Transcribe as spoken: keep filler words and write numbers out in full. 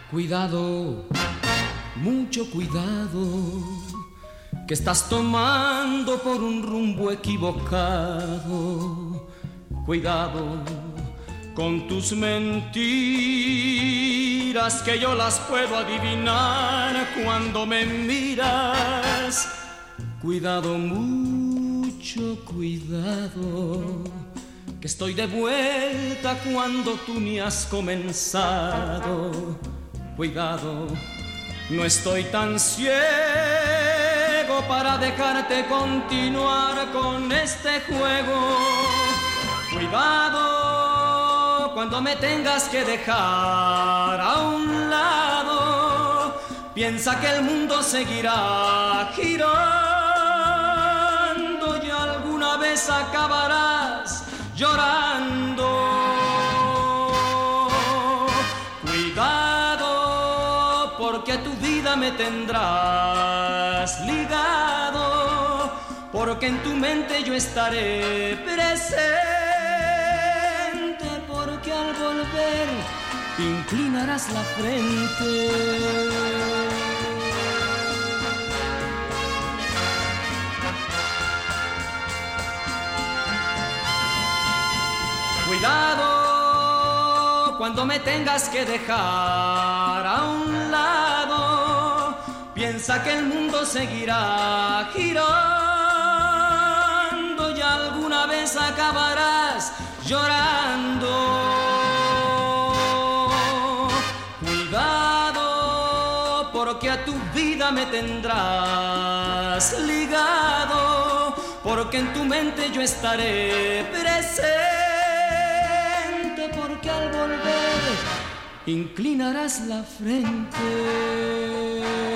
Cuidado, mucho cuidado, que estás tomando por un rumbo equivocado. Cuidado con tus mentiras, que yo las puedo adivinar cuando me miras. Cuidado, mucho cuidado, que estoy de vuelta cuando tú ni has comenzado. Cuidado, no estoy tan ciego para dejarte continuar con este juego. Cuidado cuando me tengas que dejar a un lado. Piensa que el mundo seguirá girando y alguna vez acabarás llorando. Cuidado, porque tu vida me tendrás ligado, porque en tu mente yo estaré presente, porque al volver inclinarás la frente. Cuidado cuando me tengas que dejar a un lado. Piensa que el mundo seguirá girando y alguna vez acabarás llorando. Cuidado, porque a tu vida me tendrás ligado, porque en tu mente yo estaré presente, al volver inclinarás la frente.